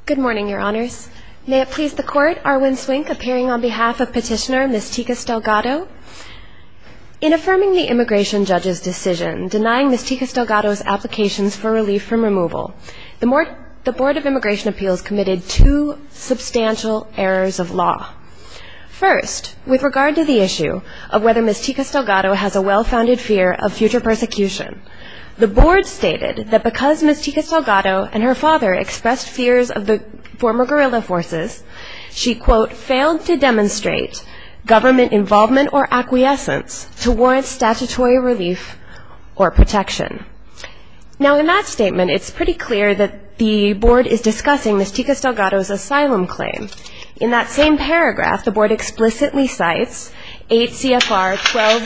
Good morning, Your Honors. May it please the Court, Arwin Swink appearing on behalf of Petitioner Ms. Ticas-Delgado. In affirming the immigration judge's decision denying Ms. Ticas-Delgado's applications for relief from removal, the Board of Immigration Appeals committed two substantial errors of law. First, with regard to the issue of whether Ms. Ticas-Delgado has a well-founded fear of future persecution, the Board stated that because Ms. Ticas-Delgado and her father expressed fears of the former guerrilla forces, she, quote, failed to demonstrate government involvement or acquiescence to warrant statutory relief or protection. Now, in that statement, it's pretty clear that the Board is discussing Ms. Ticas-Delgado's asylum claim. In that same paragraph, the Board explicitly cites 8 CFR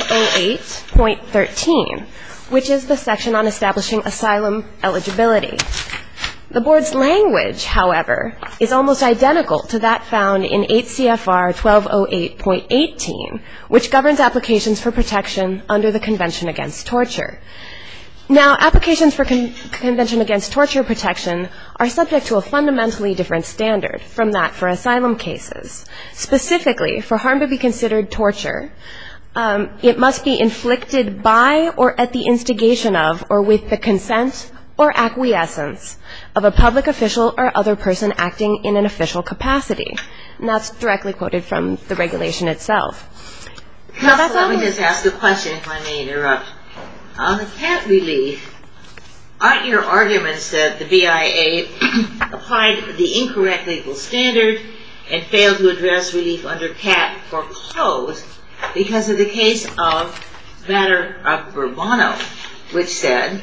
1208.13, which is the section on establishing asylum eligibility. The Board's language, however, is almost identical to that found in 8 CFR 1208.18, which governs applications for protection under the Convention Against Torture. Now, applications for Convention Against Torture protection are subject to a fundamentally different standard from that for asylum cases. Specifically, for harm to be considered torture, it must be inflicted by or at the instigation of or with the consent or acquiescence of a public official or other person acting in an official capacity. And that's directly quoted from the regulation itself. Counsel, let me just ask a question, if I may interrupt. On the CAT relief, aren't your arguments that the BIA applied the incorrect legal standard and failed to address relief under CAT foreclosed because of the case of matter of Bourbono, which said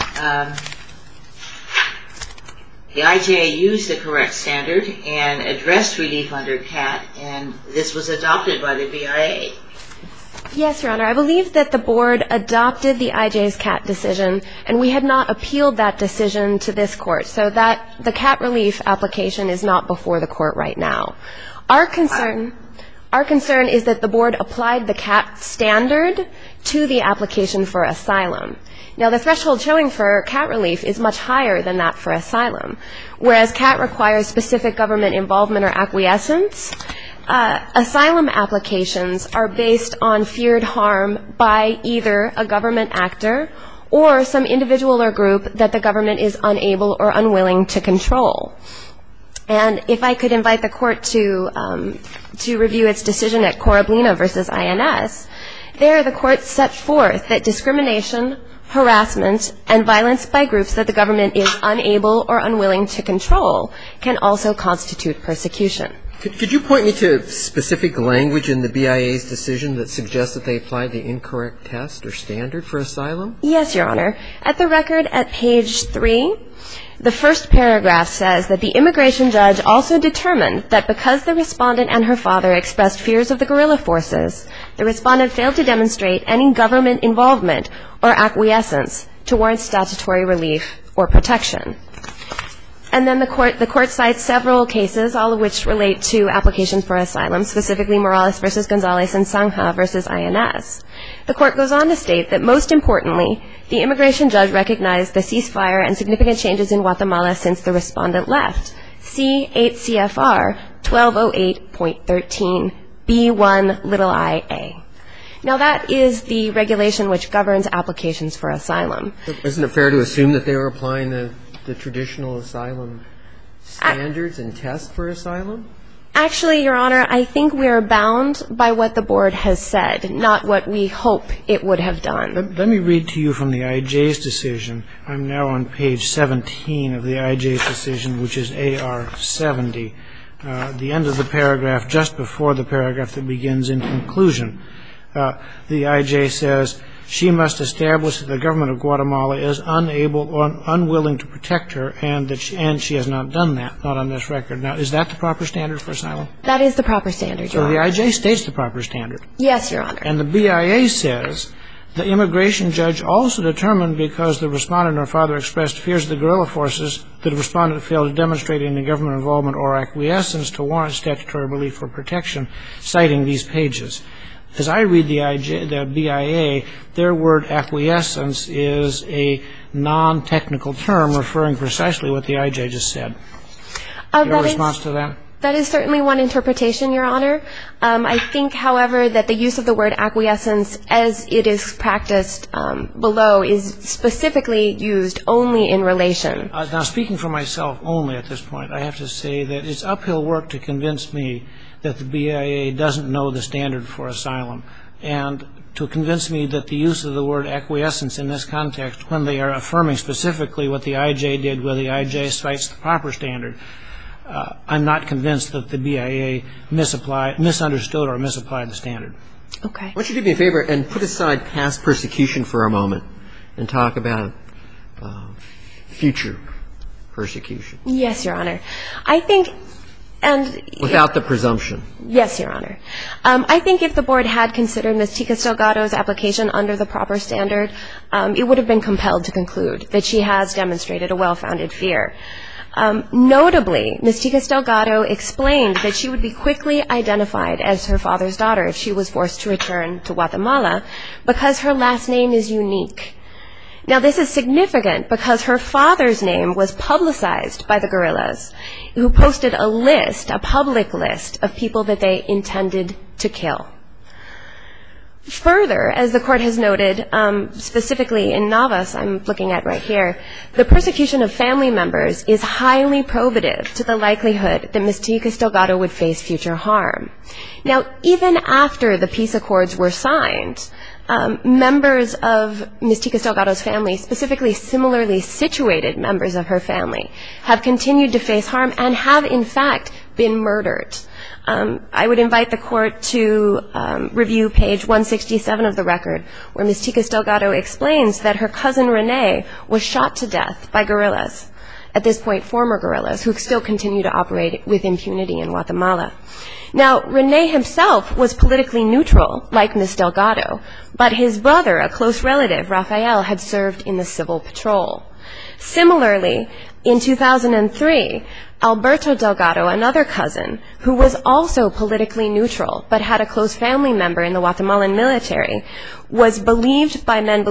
the IJA used the correct standard and addressed relief under CAT, and this was adopted by the BIA? Yes, Your Honor. I believe that the Board adopted the IJ's CAT decision, and we had not appealed that decision to this Court, so that the CAT relief application is not before the Court right now. Our concern is that the Board applied the CAT standard to the application for asylum. Now, the threshold showing for CAT relief is much higher than that for asylum. Whereas CAT requires specific government involvement or acquiescence, asylum applications are based on feared harm by either a government actor or some individual or group that the government is unable or unwilling to control. And if I could invite the Court to review its decision at Korablina versus INS, there the Court set forth that discrimination, harassment, and violence by groups that the government is unable or unwilling to control can also constitute persecution. Could you point me to specific language in the BIA's decision that suggests that they applied the incorrect test or standard for asylum? Yes, Your Honor. At the record at page 3, the first paragraph says that the immigration judge also determined that because the respondent and her father expressed fears of the guerrilla forces, the respondent failed to demonstrate any government involvement or acquiescence to warrant statutory relief or protection. And then the court cites several cases, all of which relate to applications for asylum, specifically Morales versus Gonzalez and Sangha versus INS. The Court goes on to state that most importantly, the immigration judge recognized the ceasefire and significant changes in Guatemala since the respondent left. See 8 CFR 1208.13 B1 ia. Now, that is the regulation which governs applications for asylum. Isn't it fair to assume that they were applying the traditional asylum standards and tests for asylum? Actually, Your Honor, I think we are bound by what the Board has said, not what we hope it would have done. Let me read to you from the IJ's decision. I'm now on page 17 of the IJ's decision, which is AR 70. The end of the paragraph, just before the paragraph that begins in conclusion. The IJ says, she must establish that the government of Guatemala is unable or unwilling to protect her, and she has not done that, not on this record. Now, is that the proper standard for asylum? That is the proper standard, Your Honor. So the IJ states the proper standard. Yes, Your Honor. And the BIA says the immigration judge also determined because the respondent or father expressed fears of the guerrilla forces, that the respondent failed to demonstrate any government involvement or acquiescence to warrant statutory relief or protection, citing these pages. As I read the BIA, their word acquiescence is a non-technical term referring precisely what the IJ just said. Your response to that? That is certainly one interpretation, Your Honor. I think, however, that the use of the word acquiescence as it is practiced below is specifically used only in relation. Now, speaking for myself only at this point, I have to say that it's uphill work to convince me that the BIA doesn't know the standard for asylum, and to convince me that the use of the word acquiescence in this context, when they are affirming specifically what the IJ did, where the IJ cites the proper standard, I'm not convinced that the BIA misunderstood or misapplied the standard. Okay. Why don't you do me a favor and put aside past persecution for a moment and talk about future persecution? Yes, Your Honor. I think, and without the presumption. Yes, Your Honor. I think if the Board had considered Ms. Ticas-Delgado's application under the proper standard, it would have been compelled to conclude that she has demonstrated a well-founded fear. Notably, Ms. Ticas-Delgado explained that she would be quickly identified as her father's daughter if she was forced to return to Guatemala because her last name is unique. Now, this is significant because her father's name was publicized by the guerrillas, who posted a list, a public list, of people that they intended to kill. Further, as the Court has noted, specifically in Navas, I'm looking at right here, the persecution of family members is highly probative to the likelihood that Ms. Ticas-Delgado would face future harm. Now, even after the peace accords were signed, members of Ms. Ticas-Delgado's family, specifically similarly situated members of her family, have continued to face harm and have, in fact, been murdered. I would invite the Court to review page 167 of the record, where Ms. Ticas-Delgado explains that her cousin Renee was shot to death by guerrillas, at this point former guerrillas, who still continue to operate with impunity in Guatemala. Now, Renee himself was politically neutral, like Ms. Delgado, but his brother, a close relative, Rafael, had served in the Civil Patrol. Similarly, in 2003, Alberto Delgado, another cousin, who was also politically neutral but had a close family member in the Guatemalan military, was murdered by men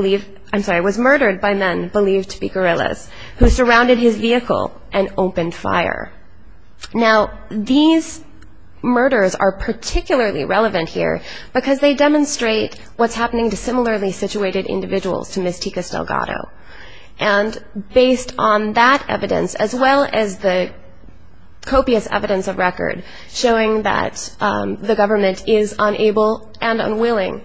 believed to be guerrillas, who surrounded his vehicle and opened fire. Now, these murders are particularly relevant here because they demonstrate what's happening to similarly situated individuals to Ms. Ticas-Delgado. And based on that evidence, as well as the copious evidence of record showing that the government is unable and unwilling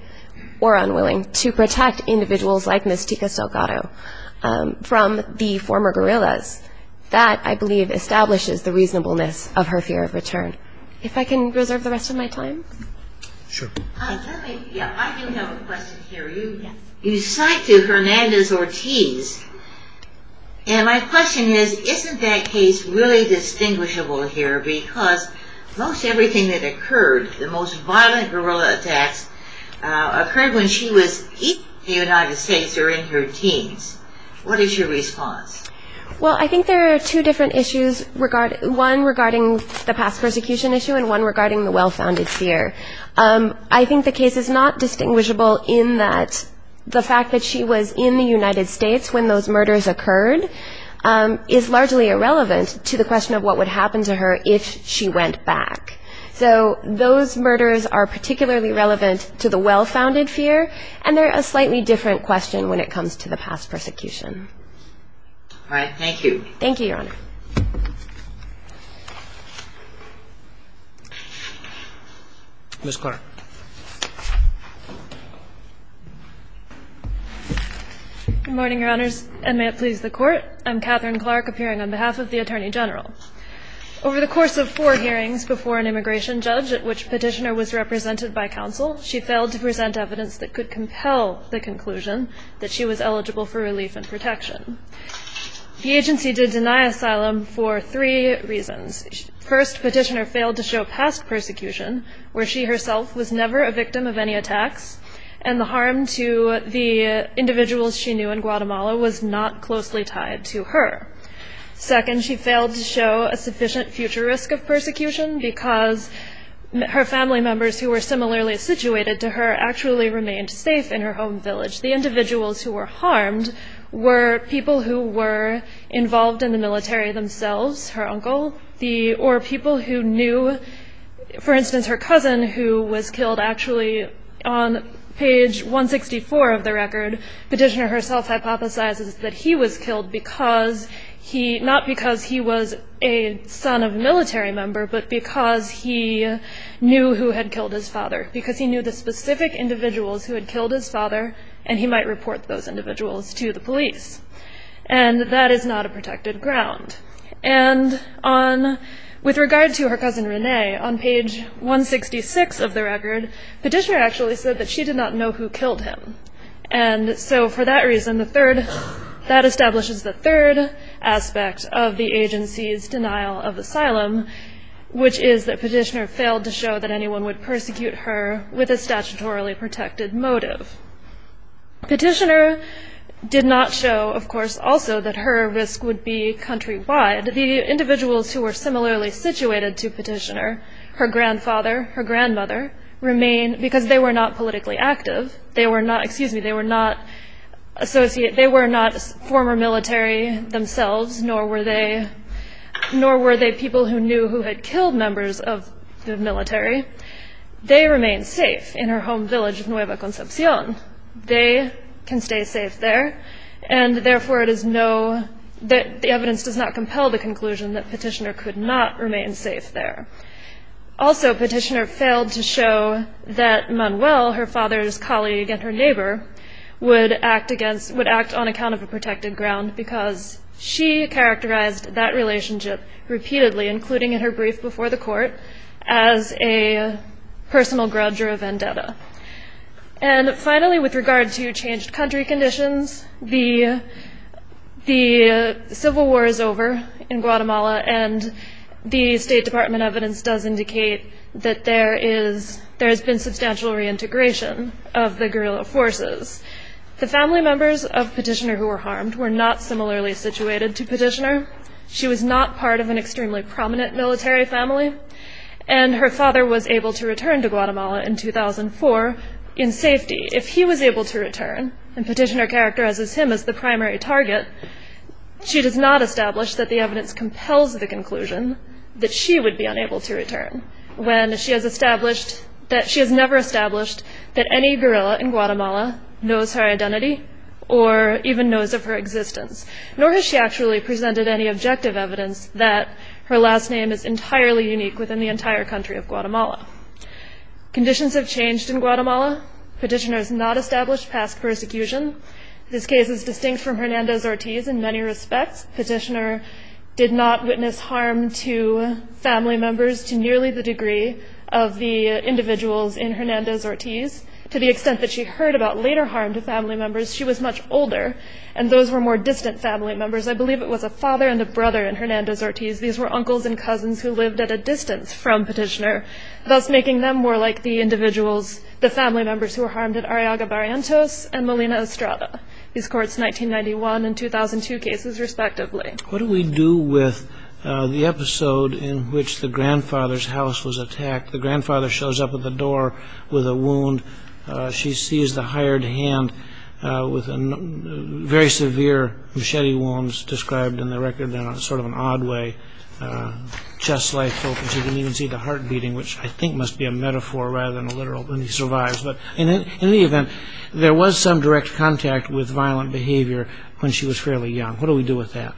to protect individuals like Ms. Ticas-Delgado from the former guerrillas, that, I believe, establishes the reasonableness of her fear of return. If I can reserve the rest of my time? Sure. I do have a question here. You cite to Hernandez-Ortiz, and my question is, isn't that case really distinguishable here? Because most everything that occurred, the most violent guerrilla attacks, occurred when she was in the United States or in her teens. What is your response? Well, I think there are two different issues, one regarding the past persecution issue and one regarding the well-founded fear. I think the case is not distinguishable in that the fact that she was in the United States when those murders occurred is largely irrelevant to the question of what would happen to her if she went back. So those murders are particularly relevant to the well-founded fear, and they're a slightly different question when it comes to the past persecution. All right, thank you. Thank you, Your Honor. Ms. Clark. Good morning, Your Honors, and may it please the Court. I'm Catherine Clark, appearing on behalf of the Attorney General. Over the course of 4 hearings before an immigration judge at which petitioner was represented by counsel, she failed to present evidence that could compel the conclusion that she was eligible for relief and protection. The agency did deny asylum for 3 reasons. First, petitioner failed to show past persecution, where she herself was never a victim of any attacks, and the harm to the individuals she knew in Guatemala was not closely tied to her. Second, she failed to show a sufficient future risk of persecution because her family members who were similarly situated to her actually remained safe in her home village. The individuals who were harmed were people who were involved in the military themselves, her uncle, or people who knew, for instance, her cousin who was killed actually on page 164 of the record. Petitioner herself hypothesizes that he was killed not because he was a son of a military member, but because he knew who had killed his father, because he knew the specific individuals who had killed his father, and he might report those individuals to the police. And that is not a protected ground. And with regard to her cousin Renee, on page 166 of the record, petitioner actually said that she did not know who killed him. And so for that reason, that establishes the third aspect of the agency's denial of asylum, which is that petitioner failed to show that anyone would persecute her with a statutorily protected motive. Petitioner did not show, of course, also that her risk would be countrywide. The individuals who were similarly situated to petitioner, her grandfather, her grandmother, remain, because they were not politically active, they were not former military themselves, nor were they people who knew who had killed members of the military. They remain safe in her home village of Nueva Concepcion. They can stay safe there, and therefore the evidence does not compel the conclusion that petitioner could not remain safe there. Also, petitioner failed to show that Manuel, her father's colleague and her neighbor, would act on account of a protected ground, because she characterized that relationship repeatedly, including in her brief before the court, as a personal grudge or a vendetta. And finally, with regard to changed country conditions, the civil war is over in Guatemala, and the State Department evidence does indicate that there has been substantial reintegration of the guerrilla forces. The family members of petitioner who were harmed were not similarly situated to petitioner. She was not part of an extremely prominent military family, and her father was able to return to Guatemala in 2004 in safety. If he was able to return, and petitioner characterizes him as the primary target, she does not establish that the evidence compels the conclusion that she would be unable to return, when she has never established that any guerrilla in Guatemala knows her identity or even knows of her existence, nor has she actually presented any objective evidence that her last name is entirely unique within the entire country of Guatemala. Conditions have changed in Guatemala. Petitioner has not established past persecution. This case is distinct from Hernandez-Ortiz in many respects. Petitioner did not witness harm to family members to nearly the degree of the individuals in Hernandez-Ortiz. To the extent that she heard about later harm to family members, she was much older, and those were more distant family members. I believe it was a father and a brother in Hernandez-Ortiz. These were uncles and cousins who lived at a distance from petitioner, thus making them more like the individuals, the family members who were harmed at Arriaga Barrientos and Molina Estrada. These courts' 1991 and 2002 cases, respectively. What do we do with the episode in which the grandfather's house was attacked? The grandfather shows up at the door with a wound. She sees the hired hand with very severe machete wounds described in the record in a sort of an odd way. Chest sliced open. She can even see the heart beating, which I think must be a metaphor rather than a literal, when he survives. But in any event, there was some direct contact with violent behavior when she was fairly young. What do we do with that?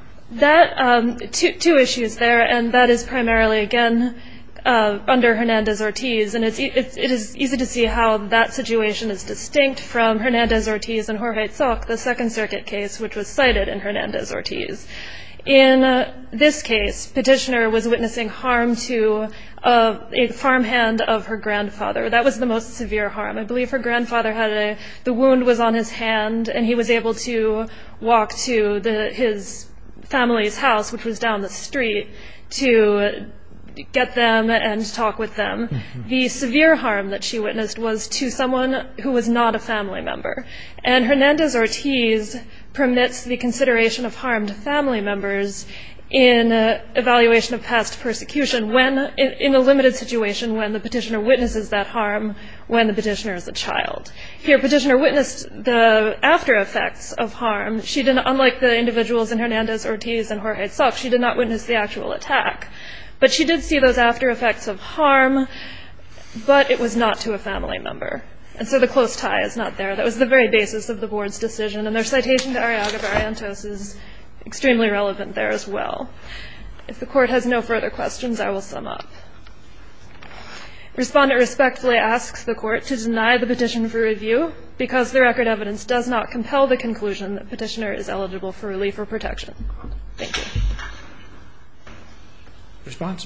Two issues there, and that is primarily, again, under Hernandez-Ortiz, and it is easy to see how that situation is distinct from Hernandez-Ortiz and Jorge Tzoc, the Second Circuit case, which was cited in Hernandez-Ortiz. In this case, petitioner was witnessing harm to a farmhand of her grandfather. That was the most severe harm. I believe her grandfather the wound was on his hand, and he was able to walk to his family's house, which was down the street, to get them and talk with them. Mm-hmm. The severe harm that she witnessed was to someone who was not a family member. And Hernandez-Ortiz permits the consideration of harmed family members in evaluation of past persecution when, in a limited situation when the petitioner witnesses that harm when the petitioner is a child. Here, petitioner witnessed the after effects of harm. She did not, unlike the individuals in Hernandez, Ortiz, and Jorge Sock, she did not witness the actual attack. But she did see those after effects of harm, but it was not to a family member. And so the close tie is not there. That was the very basis of the board's decision, and their citation to Arriaga Barrientos is extremely relevant there as well. If the court has no further questions, I will sum up. Respondent respectfully asks the court to deny the petition for review because the record evidence does not compel the conclusion that petitioner is eligible for relief or protection. Thank you. Response?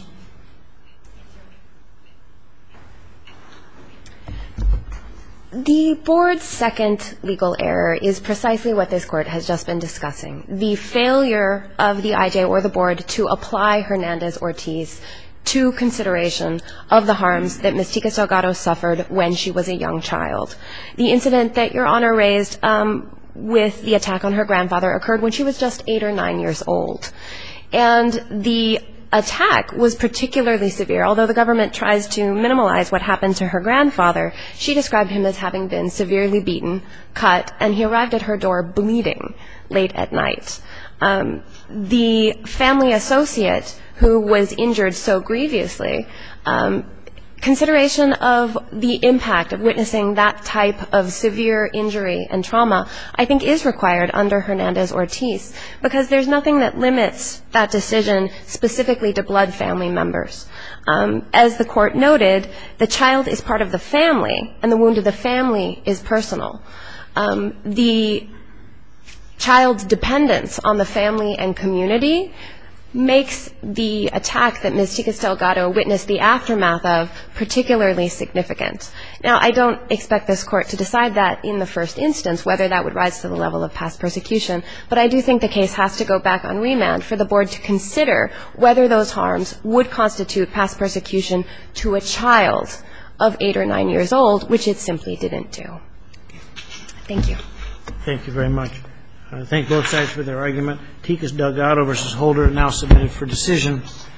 The board's second legal error is precisely what this court has just been discussing. The failure of the IJ or the board to apply Hernandez-Ortiz to consideration of the harms that Ms. Ticas-Delgado suffered when she was a young child. The incident that Your Honor raised with the attack on her grandfather occurred when she was just 8 or 9 years old. And the attack was particularly severe. Although the government tries to minimize what happened to her grandfather, she described him as having been severely beaten, cut, and he arrived at her door bleeding late at night. The family associate who was injured so grievously, consideration of the impact of witnessing that type of severe injury and trauma, I think, is required under Hernandez-Ortiz because there's nothing that limits that decision specifically to blood family members. As the court noted, the child is part of the family, and the wound of the family is personal. The child's dependence on the family and community makes the attack that Ms. Ticas-Delgado witnessed the aftermath of particularly significant. Now, I don't expect this court to decide that in the first instance, whether that would rise to the level of past persecution, but I do think the case has to go back on remand for the board to consider whether those harms would constitute past persecution to a child of 8 or 9 years old, which it simply didn't do. Thank you. Thank you very much. I thank both sides for their argument. Ticas-Delgado v. Holder now submitted for decision.